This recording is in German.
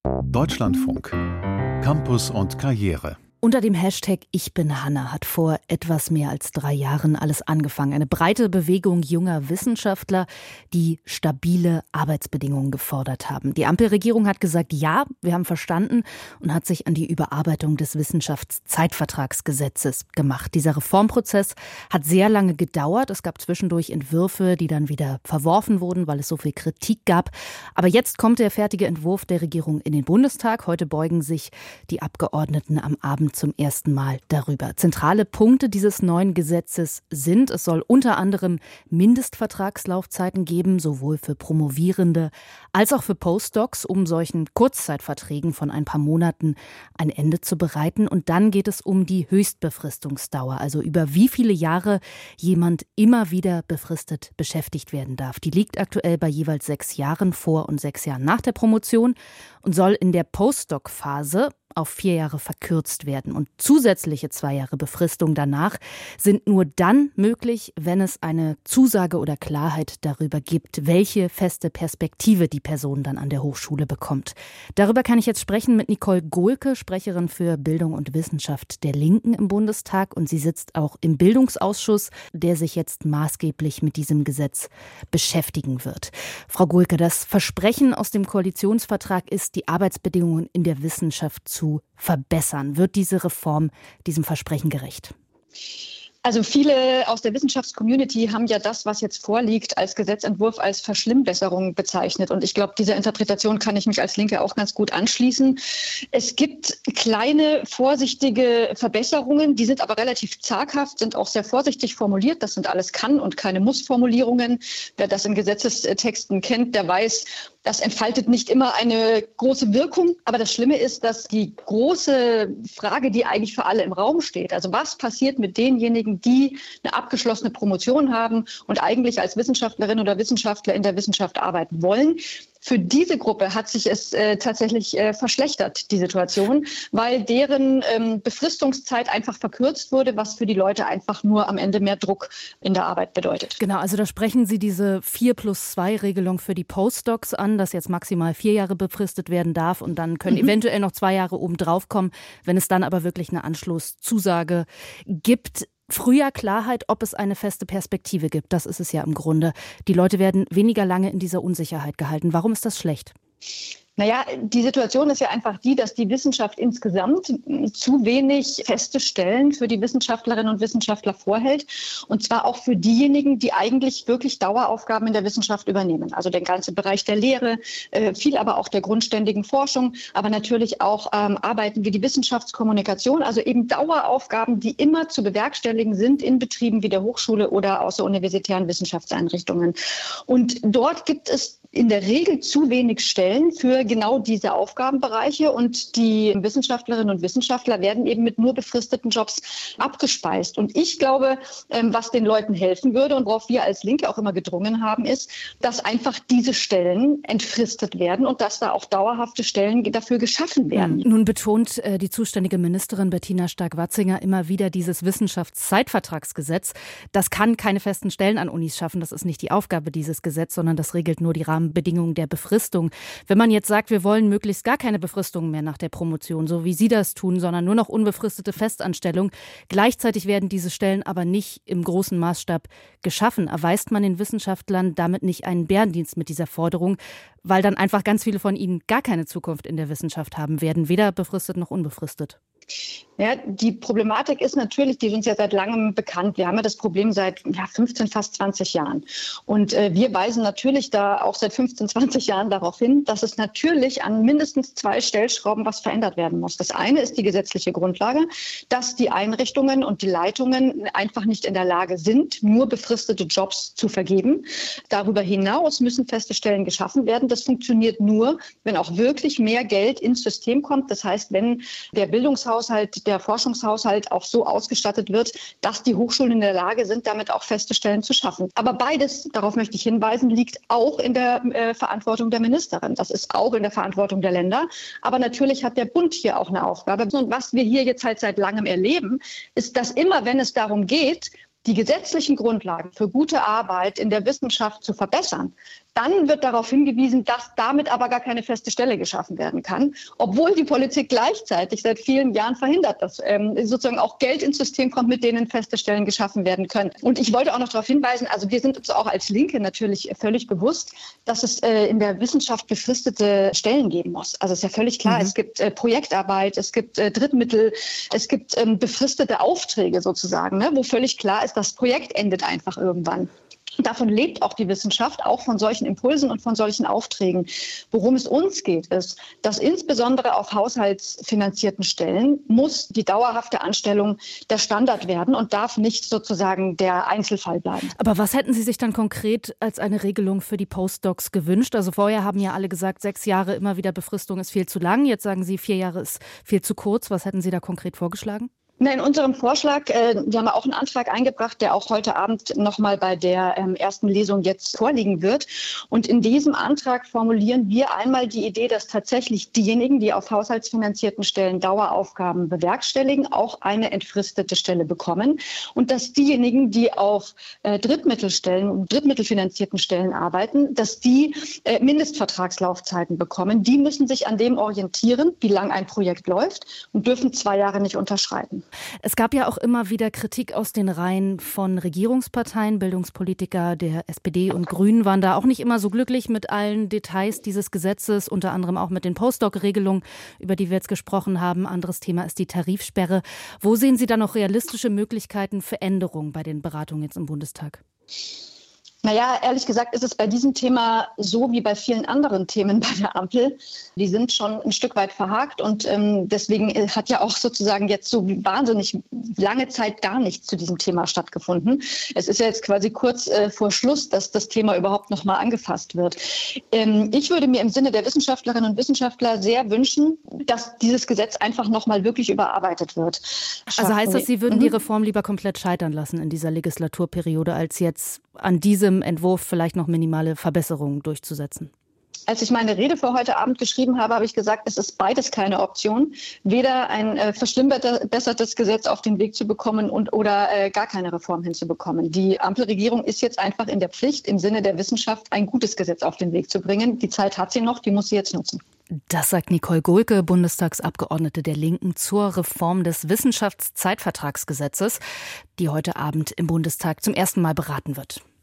Deutschlandfunk. Campus und Karriere. Unter dem Hashtag Ich bin Hanna hat vor etwas mehr als 3 Jahren alles angefangen. Eine breite Bewegung junger Wissenschaftler, die stabile Arbeitsbedingungen gefordert haben. Die Ampelregierung hat gesagt, ja, wir haben verstanden und hat sich an die Überarbeitung des Wissenschaftszeitvertragsgesetzes gemacht. Dieser Reformprozess hat sehr lange gedauert. Es gab zwischendurch Entwürfe, die dann wieder verworfen wurden, weil es so viel Kritik gab. Aber jetzt kommt der fertige Entwurf der Regierung in den Bundestag. Heute beugen sich die Abgeordneten am Abend zum ersten Mal darüber. Zentrale Punkte dieses neuen Gesetzes sind, es soll unter anderem Mindestvertragslaufzeiten geben, sowohl für Promovierende als auch für Postdocs, um solchen Kurzzeitverträgen von ein paar Monaten ein Ende zu bereiten. Und dann geht es um die Höchstbefristungsdauer, also über wie viele Jahre jemand immer wieder befristet beschäftigt werden darf. Die liegt aktuell bei jeweils 6 Jahren vor und 6 Jahren nach der Promotion und soll in der Postdoc-Phase auf 4 Jahre verkürzt werden. Und zusätzliche 2 Jahre Befristung danach sind nur dann möglich, wenn es eine Zusage oder Klarheit darüber gibt, welche feste Perspektive die Person dann an der Hochschule bekommt. Darüber kann ich jetzt sprechen mit Nicole Gohlke, Sprecherin für Bildung und Wissenschaft der Linken im Bundestag. Und sie sitzt auch im Bildungsausschuss, der sich jetzt maßgeblich mit diesem Gesetz beschäftigen wird. Frau Gohlke, das Versprechen aus dem Koalitionsvertrag ist, die Arbeitsbedingungen in der Wissenschaft zu verbessern. Wird diese Reform diesem Versprechen gerecht? Also viele aus der Wissenschaftscommunity haben ja das, was jetzt vorliegt, als Gesetzentwurf als Verschlimmbesserung bezeichnet. Und ich glaube, dieser Interpretation kann ich mich als Linke auch ganz gut anschließen. Es gibt kleine, vorsichtige Verbesserungen, die sind aber relativ zaghaft, sind auch sehr vorsichtig formuliert. Das sind alles Kann- und keine Muss-Formulierungen. Wer das in Gesetzestexten kennt, der weiß, das entfaltet nicht immer eine große Wirkung. Aber das Schlimme ist, dass die große Frage, die eigentlich für alle im Raum steht, also was passiert mit denjenigen, die eine abgeschlossene Promotion haben und eigentlich als Wissenschaftlerin oder Wissenschaftler in der Wissenschaft arbeiten wollen. Für diese Gruppe hat sich es tatsächlich verschlechtert, die Situation, weil deren Befristungszeit einfach verkürzt wurde, was für die Leute einfach nur am Ende mehr Druck in der Arbeit bedeutet. Genau, also da sprechen Sie diese 4+2-Regelung für die Postdocs an, dass jetzt maximal 4 Jahre befristet werden darf und dann können eventuell noch 2 Jahre obendrauf kommen, wenn es dann aber wirklich eine Anschlusszusage gibt. Früher Klarheit, ob es eine feste Perspektive gibt. Das ist es ja im Grunde. Die Leute werden weniger lange in dieser Unsicherheit gehalten. Warum ist das schlecht? Naja, die Situation ist ja einfach die, dass die Wissenschaft insgesamt zu wenig feste Stellen für die Wissenschaftlerinnen und Wissenschaftler vorhält. Und zwar auch für diejenigen, die eigentlich wirklich Daueraufgaben in der Wissenschaft übernehmen. Also den ganzen Bereich der Lehre, viel aber auch der grundständigen Forschung, aber natürlich auch Arbeiten wie die Wissenschaftskommunikation. Also eben Daueraufgaben, die immer zu bewerkstelligen sind in Betrieben wie der Hochschule oder außeruniversitären Wissenschaftseinrichtungen. Und dort gibt es in der Regel zu wenig Stellen für genau diese Aufgabenbereiche und die Wissenschaftlerinnen und Wissenschaftler werden eben mit nur befristeten Jobs abgespeist. Und ich glaube, was den Leuten helfen würde und worauf wir als Linke auch immer gedrungen haben, ist, dass einfach diese Stellen entfristet werden und dass da auch dauerhafte Stellen dafür geschaffen werden. Nun betont die zuständige Ministerin Bettina Stark-Watzinger immer wieder dieses Wissenschaftszeitvertragsgesetz. Das kann keine festen Stellen an Unis schaffen. Das ist nicht die Aufgabe dieses Gesetzes, sondern das regelt nur die Rahmenbedingungen der Befristung. Wenn man jetzt sagt, wir wollen möglichst gar keine Befristungen mehr nach der Promotion, so wie Sie das tun, sondern nur noch unbefristete Festanstellung. Gleichzeitig werden diese Stellen aber nicht im großen Maßstab geschaffen. Erweist man den Wissenschaftlern damit nicht einen Bärendienst mit dieser Forderung, weil dann einfach ganz viele von ihnen gar keine Zukunft in der Wissenschaft haben werden, weder befristet noch unbefristet? Ja, die Problematik ist natürlich, die ist uns ja seit langem bekannt. Wir haben ja das Problem seit 15, fast 20 Jahren. Und wir weisen natürlich da auch seit 15, 20 Jahren darauf hin, dass es natürlich an mindestens 2 Stellschrauben was verändert werden muss. Das eine ist die gesetzliche Grundlage, dass die Einrichtungen und die Leitungen einfach nicht in der Lage sind, nur befristete Jobs zu vergeben. Darüber hinaus müssen feste Stellen geschaffen werden. Das funktioniert nur, wenn auch wirklich mehr Geld ins System kommt. Das heißt, wenn der Bildungshaushalt, der Forschungshaushalt auch so ausgestattet wird, dass die Hochschulen in der Lage sind, damit auch feste Stellen zu schaffen. Aber beides, darauf möchte ich hinweisen, liegt auch in der Verantwortung der Ministerin. Das ist auch in der Verantwortung der Länder. Aber natürlich hat der Bund hier auch eine Aufgabe. Und was wir hier jetzt halt seit langem erleben, ist, dass immer, wenn es darum geht, die gesetzlichen Grundlagen für gute Arbeit in der Wissenschaft zu verbessern, Dann wird darauf hingewiesen, dass damit aber gar keine feste Stelle geschaffen werden kann, obwohl die Politik gleichzeitig seit vielen Jahren verhindert, dass sozusagen auch Geld ins System kommt, mit denen feste Stellen geschaffen werden können. Und ich wollte auch noch darauf hinweisen, also wir sind uns auch als Linke natürlich völlig bewusst, dass es in der Wissenschaft befristete Stellen geben muss. Also ist ja völlig klar, es gibt Projektarbeit, es gibt Drittmittel, es gibt befristete Aufträge sozusagen, ne, wo völlig klar ist, das Projekt endet einfach irgendwann. Davon lebt auch die Wissenschaft, auch von solchen Impulsen und von solchen Aufträgen. Worum es uns geht, ist, dass insbesondere auf haushaltsfinanzierten Stellen muss die dauerhafte Anstellung der Standard werden und darf nicht sozusagen der Einzelfall bleiben. Aber was hätten Sie sich dann konkret als eine Regelung für die Postdocs gewünscht? Also vorher haben ja alle gesagt, 6 Jahre immer wieder Befristung ist viel zu lang. Jetzt sagen Sie, 4 Jahre ist viel zu kurz. Was hätten Sie da konkret vorgeschlagen? In unserem Vorschlag, wir haben auch einen Antrag eingebracht, der auch heute Abend nochmal bei der ersten Lesung jetzt vorliegen wird. Und in diesem Antrag formulieren wir einmal die Idee, dass tatsächlich diejenigen, die auf haushaltsfinanzierten Stellen Daueraufgaben bewerkstelligen, auch eine entfristete Stelle bekommen. Und dass diejenigen, die auf drittmittelfinanzierten Stellen arbeiten, dass die Mindestvertragslaufzeiten bekommen. Die müssen sich an dem orientieren, wie lang ein Projekt läuft und dürfen 2 Jahre nicht unterschreiten. Es gab ja auch immer wieder Kritik aus den Reihen von Regierungsparteien. Bildungspolitiker der SPD und Grünen waren da auch nicht immer so glücklich mit allen Details dieses Gesetzes, unter anderem auch mit den Postdoc-Regelungen, über die wir jetzt gesprochen haben. Anderes Thema ist die Tarifsperre. Wo sehen Sie da noch realistische Möglichkeiten für Änderungen bei den Beratungen jetzt im Bundestag? Naja, ehrlich gesagt ist es bei diesem Thema so wie bei vielen anderen Themen bei der Ampel. Die sind schon ein Stück weit verhakt und deswegen hat ja auch sozusagen jetzt so wahnsinnig lange Zeit gar nichts zu diesem Thema stattgefunden. Es ist ja jetzt quasi kurz vor Schluss, dass das Thema überhaupt noch mal angefasst wird. Ich würde mir im Sinne der Wissenschaftlerinnen und Wissenschaftler sehr wünschen, dass dieses Gesetz einfach noch mal wirklich überarbeitet wird. Also heißt das, Sie würden die Reform lieber komplett scheitern lassen in dieser Legislaturperiode, als jetzt an diesem Entwurf vielleicht noch minimale Verbesserungen durchzusetzen? Als ich meine Rede für heute Abend geschrieben habe, habe ich gesagt, es ist beides keine Option. Weder ein verschlimmbessertes Gesetz auf den Weg zu bekommen oder gar keine Reform hinzubekommen. Die Ampelregierung ist jetzt einfach in der Pflicht, im Sinne der Wissenschaft ein gutes Gesetz auf den Weg zu bringen. Die Zeit hat sie noch, die muss sie jetzt nutzen. Das sagt Nicole Gohlke, Bundestagsabgeordnete der Linken, zur Reform des Wissenschaftszeitvertragsgesetzes, die heute Abend im Bundestag zum ersten Mal beraten wird.